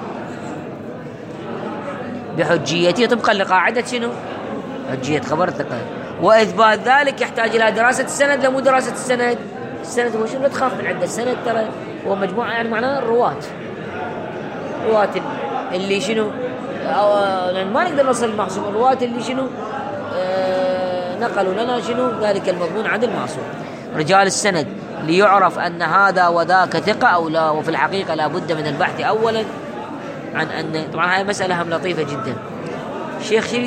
بحجيته طبقا لقاعدة شنو؟ حجية خبر ثقة. وإثبات ذلك يحتاج إلى دراسة السند. لمو دراسة السند هو شنو؟ لا تخاف من عند السند، ترى هو مجموعة يعني معناه الرواة اللي شنو لأن ما نقدر نصل المعصوم، الرواة اللي شنو نقلوا لنا شنو ذلك المضمون عن المعصوم، رجال السند، ليعرف أن هذا وذاك ثقة أو لا. وفي الحقيقة لا بد من البحث أولا عن أن، طبعا هاي مسألة هم لطيفة جدا. الشيخ شو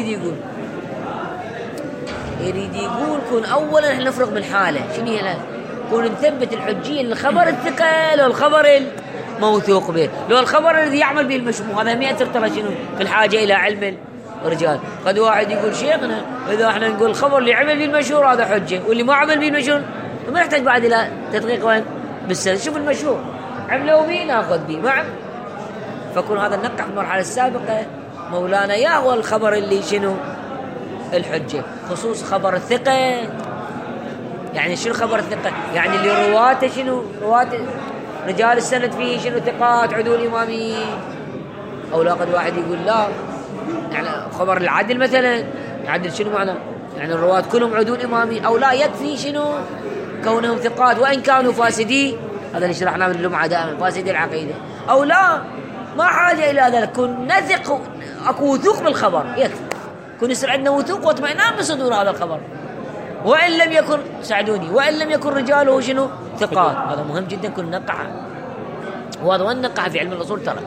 يريد يقول كون أولا احنا نفرق من حالة شنو هي، كون نثبت الحجية للخبر الثقة لو الخبر الموثوق به، لو الخبر الذي يعمل به المشموع. هذا ما يأثر ترى شنو في الحاجة إلى علم الرجال. قد واحد يقول شيخنا إذا احنا نقول الخبر اللي عمل به المشهور هذا حجة، واللي ما عمل به المشهور وما يحتاج بعد إلى تدقيق وين بالسند. شوف المشهور عملوا بيه ناخذ بيه معا. فكون هذا النقع في المرحلة السابقة مولانا يا هو الخبر اللي شنو الحجة، خصوص خبر الثقة. يعني شنو خبر الثقة؟ يعني اللي رواته شنو رواة رجال السند فيه شنو ثقات عدول إماميين. أو لا قد واحد يقول لا يعني خبر العدل مثلا، العدل شنو معنى؟ يعني الرواة كلهم عدول إماميين. أو لا يكفي شنو كونهم ثقات وإن كانوا فاسدي، هذا اللي شرحناه من اللمعة دائما، فاسدي العقيدة. أو لا ما حاجة إلى ذلك، كن نثق أكو وثوق بالخبر يكفي، كن يصير عندنا وثوق واطمئنان بصدور هذا الخبر. وإن لم يكن ساعدوني وإن لم يكن رجاله شنو ثقات، هذا مهم جدا كن نقع. وهذا وين نقع في علم الأصول ترى.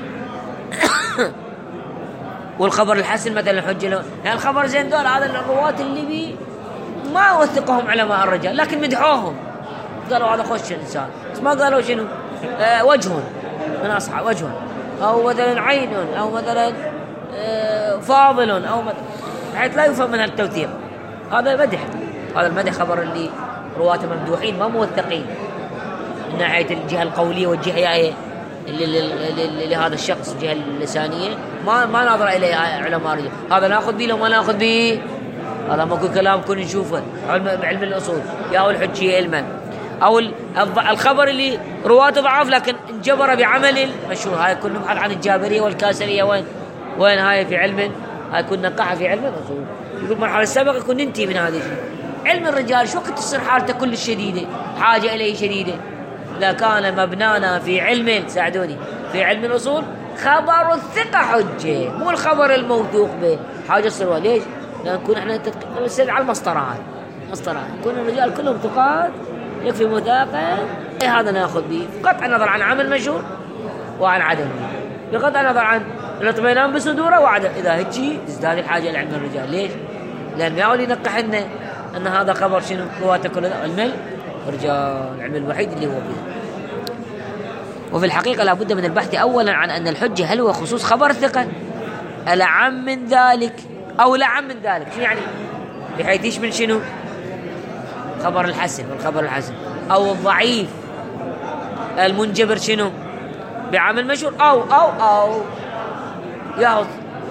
والخبر الحسن مثلا الحجة يعني الخبر زين دول هذا الرواة اللي بي ما وثقهم علماء الرجال لكن مدحوهم، قالوا هذا خوش الإنسان، بس ما قالوا شنو وجه من أصحاب وجه، أو مثلا عين، أو مثلا فاضل، أو بحيث لا يفهم من التوثيق. هذا مدح، هذا المدح خبر اللي رواة ممدوحين ما موثقين من ناحية الجهة القولية والجهة لهذا الشخص الجهة اللسانية ما ناظر إليه علماء الرجال. هذا نأخذ به لو ما نأخذ به، هذا ما كل كلام كن نشوفه بعلم الأصول يا هو الحجية علما. أو الخبر اللي رواته ضعاف لكن انجبر بعمل مشهور، هاي كل نبحث عن الجابرية والكاسرية وين هاي في علم، هاي كنا نقع في علم الأصول. يقول المرحلة السابقة كنا ننتهي من هذه الشيء. علم الرجال شو وقت تصير حالته كل شديدة، حاجة إليه شديدة. لا كان مبنانا في علم ساعدوني في علم الأصول خبر الثقة حجة، مو الخبر الموثوق به حاجة تصير. ليش؟ لأن نكون احنا نستدعي على المسطرات، كون الرجال كلهم ثقات يكفي مذاقة. هذا ناخذ به بقطع النظر عن عمل مشهور وعن عدم، بقطع النظر عن الاطمئنان بصدوره وعدم. إذا هيك تزداد الحاجة لعلم الرجال. ليش؟ لأن يعود ينقح لنا أن هذا خبر شنو رواته كل علم الرجال، العلم الوحيد اللي هو فيه. وفي الحقيقة لابد من البحث أولا عن أن الحجة هل هو خصوص خبر الثقة ألعم من ذلك أو لعم من ذلك. شو يعني؟ بحيث يشمل شنو خبر الحسن والخبر الحسن، أو الضعيف المنجبر شنو بعمل مشهور، أو ياخذ.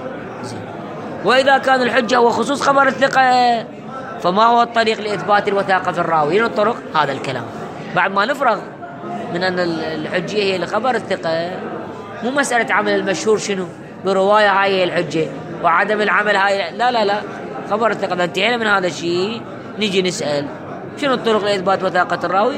وإذا كان الحجة هو خصوص خبر الثقة فما هو الطريق لإثبات الوثاقة في الراوي؟ الطرق هذا الكلام بعد ما نفرغ من أن الحجية هي لخبر الثقة، مو مسألة عمل المشهور شنو برواية هاي هي الحجة وعدم العمل هاي لا خبر الثقة. إذا انتهينا من هذا الشيء نجي نسأل شنو الطرق لإثبات وثاقة الراوي؟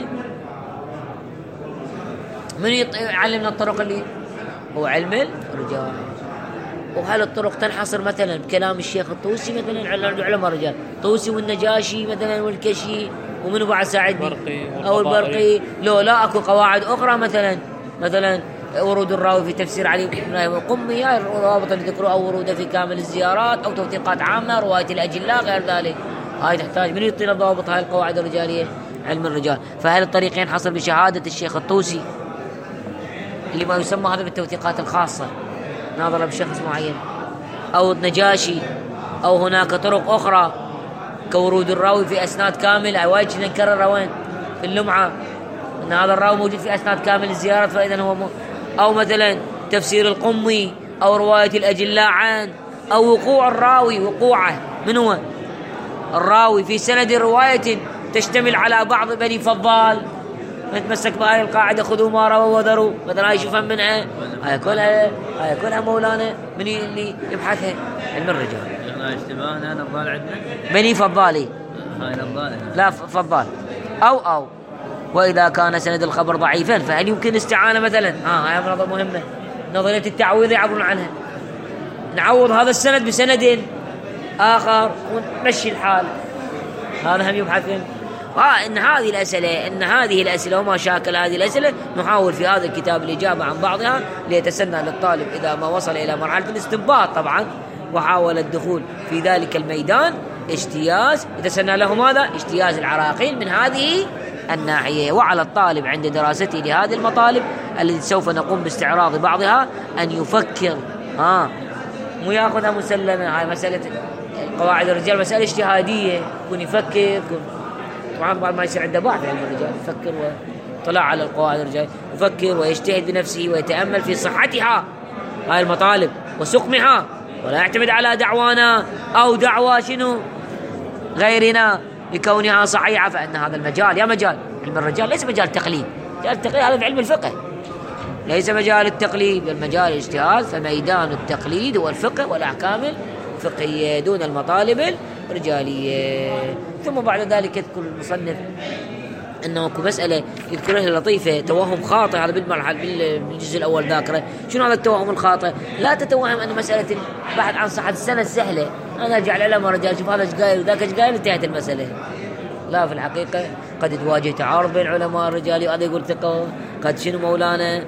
من يعلمنا الطرق اللي هو علم الرجال. وهل الطرق تنحصر مثلا بكلام الشيخ الطوسي مثلا علماء الرجال، الطوسي والنجاشي مثلا والكشي ومنو بعد ساعدني أو البرقي؟ لا أكو قواعد أخرى مثلا ورود الراوي في تفسير علي بن إبراهيم القمي، هاي الروابط اللي ذكروا، أو وروده في كامل الزيارات، أو توثيقات عامة، رواية الأجلاء، غير ذلك. هاي تحتاج من يعطينا ضوابط هاي القواعد الرجالية علم الرجال. فهل الطريق ينحصر بشهادة الشيخ الطوسي اللي ما يسمى هذا بالتوثيقات الخاصة ناظرة بشخص معين، أو النجاشي، أو هناك طرق أخرى كورود الراوي في أسناد كامل؟ وايد نكررها وين في اللمعة أن هذا الراوي موجود في أسناد كامل الزيارة، فإذا هو أو مثلا تفسير القمي، أو رواية الأجلاء عن، أو وقوع الراوي وقوعه من هو الراوي في سند رواية تشتمل على بعض بني فضال، نتمسك بهاي القاعدة خذوا ما رووا وذروا مثلا. هاي شوفها منها، هاي كلها مولانا من اللي يبحثها علم الرجال. احنا اشتباهنا نضال عندنا بني فضالي هاي نضال لا فضال أو وإذا كان سند الخبر ضعيفا فهل يمكن استعانة مثلا؟ هاي نظرة مهمة، نظرية التعويض يعبرون عنها، نعوض هذا السند بسند آخر ونمشي الحال. هذا هم يبحثون. إن هذه الأسئلة وما شاكل هذه الأسئلة نحاول في هذا الكتاب الإجابة عن بعضها ليتسنى للطالب إذا ما وصل إلى مرحلة الاستنباط طبعا وحاول الدخول في ذلك الميدان يتسنى له ماذا؟ اجتياز العراقيل من هذه الناحية. وعلى الطالب عند دراسته لهذه المطالب التي سوف نقوم باستعراض بعضها أن يفكر، مو يأخذها مسلمة. هاي مسألة قواعد الرجال مسألة اجتهادية، كن يفكر طبعا بعد ما يصير عنده بعد علم الرجال يفكر وطلع على القواعد الرجال، يفكر ويجتهد بنفسه ويتأمل في صحتها هاي المطالب وسقمها، ولا يعتمد على دعوانا أو دعوى شنو غيرنا لكونها صحيحة. فإن هذا المجال يا مجال علم الرجال ليس مجال تقليد، مجال التقليد هذا في علم الفقه، ليس مجال التقليد بل مجال الاجتهاد. فميدان التقليد هو الفقه والأحكام الفقهية دون المطالب الرجالية. ثم بعد ذلك يذكر المصنف أنه مسألة يذكرها لطيفة، توهم خاطئ، هذا بالجزء الأول ذاكره. شنو هذا التوهم الخاطئ؟ لا تتوهم أن مسألة البحث عن صحة السنة سهلة، أنا أرجع العلماء رجال شوف هذا ايش قايل وذاك ايش قايل انتهت المسألة. لا، في الحقيقة قد تواجه تعارض بين العلماء الرجالي، وهذا يقول ثقة، قد شنو مولانا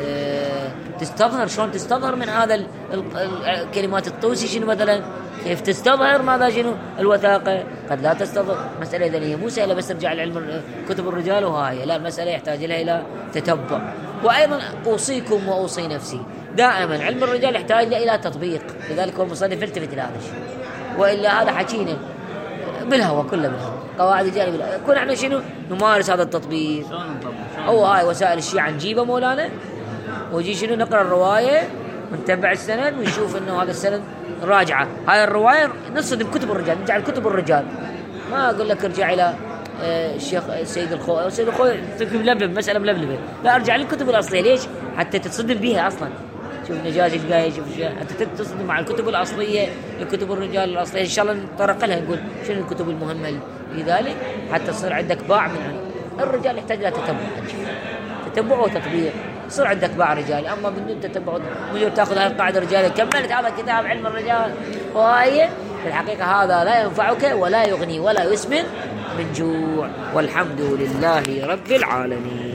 تستظهر، شلون تستظهر من هذا الكلمات الطوسي شنو مثلا، كيف تستظهر ماذا شنو الوثاقة، قد لا تستظهر. مسألة إذا هي مو سهلة بس ترجع لعلم كتب الرجال وهاي، لا، المسألة يحتاج لها إلى تتبع. وأيضا أوصيكم وأوصي نفسي دائما علم الرجال يحتاج إلى تطبيق، لذلك هو المصنف يلتفت إلى هذا الشيء، وإلا هذا حكينا بالهوى كله بالهوى، قواعد الرجال بالهوى. كنا احنا شنو نمارس هذا التطبيق، أو هاي وسائل الشيعة نجيبه مولانا ويجي شنو نقرأ الرواية ونتبع السند ونشوف انه هذا السند راجعه، هاي الروايه نصدم كتب الرجال، نرجع لكتب الرجال، ما اقول لك ارجع الى الشيخ السيد الخوئي، السيد الخوئي ملبلب مساله ملبلبه، لا ارجع للكتب الاصليه. ليش؟ حتى تتصدم بها اصلا. شوف نجاش ايش قايل، شوف حتى تصدم مع الكتب الاصليه، الكتب الرجال الاصليه. ان شاء الله نتطرق لها نقول شنو الكتب المهمه لذلك حتى تصير عندك باع من الرجال. يحتاج الى تتبع وتطبيق، يصير عندك باع رجالي. اما بدون تتبع مجرد تاخذ هاي القاعده الرجاليه كملت هذا كتاب علم الرجال وهي في الحقيقه هذا لا ينفعك ولا يغني ولا يسمن من جوع. والحمد لله رب العالمين.